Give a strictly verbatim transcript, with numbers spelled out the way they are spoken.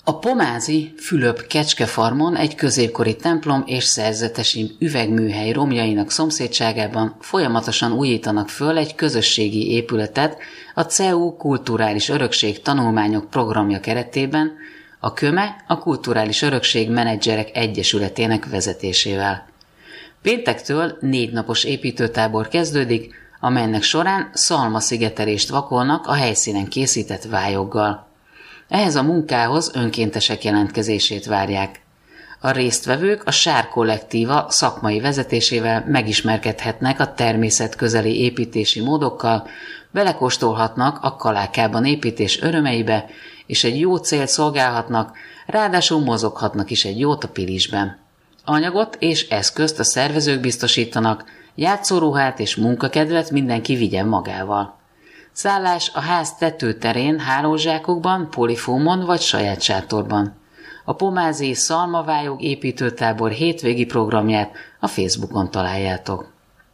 A pomázi Fülöp-kecskefarmon egy középkori templom és szerzetesi üvegműhely romjainak szomszédságában folyamatosan újítanak föl egy közösségi épületet a cé e u Kulturális Örökség Tanulmányok programja keretében, a Köme a Kulturális Örökség Menedzserek Egyesületének vezetésével. Péntektől négy napos építőtábor kezdődik, amelynek során szalmaszigetelést vakolnak a helyszínen készített vályoggal. Ehhez a munkához önkéntesek jelentkezését várják. A résztvevők a Sár Kollektíva szakmai vezetésével megismerkedhetnek a természetközeli építési módokkal, belekóstolhatnak a kalákában építés örömeibe, és egy jó célt szolgálhatnak, ráadásul mozoghatnak is egy jót a Pilisben. Anyagot és eszközt a szervezők biztosítanak, játszóruhát és munkakedvet mindenki vigyen magával. Szállás a ház tetőterén, hálózsákokban, polifómon vagy saját sátorban. A pomázi szalmavályog építőtábor hétvégi programját a Facebookon találjátok.